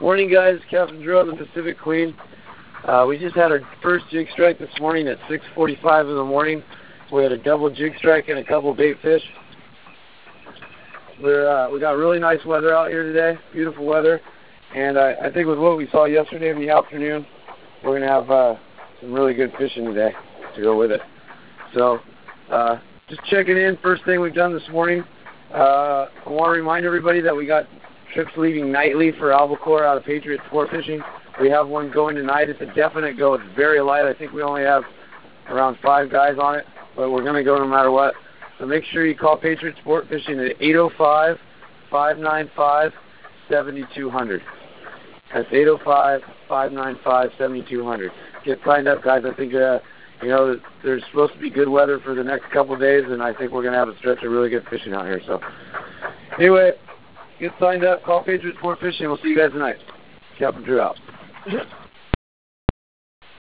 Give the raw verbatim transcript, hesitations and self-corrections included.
Morning, guys. Captain Drew on the Pacific Queen. Uh, we just had our first jig strike this morning at six forty-five in the morning. We had a double jig strike and a couple bait fish. We're, uh, we got really nice weather out here today, beautiful weather. And I, I think with what we saw yesterday in the afternoon, we're going to have uh, some really good fishing today to go with it. So uh, just checking in, first thing we've done this morning. Uh, I want to remind everybody that we got trips leaving nightly for albacore out of Patriot Sport Fishing. We have one going tonight. It's a definite go. It's very light. I think we only have around five guys on it, but we're going to go no matter what. So make sure you call Patriot Sport Fishing at eight oh five, five nine five, seven two zero zero. That's eight oh five, five nine five, seven two zero zero. Get signed up, guys. I think uh, you know there's supposed to be good weather for the next couple of days, and I think we're going to have a stretch of really good fishing out here. So anyway, get signed up. Call Patriot Sport Fishing. We'll see you guys tonight. Captain Drew out.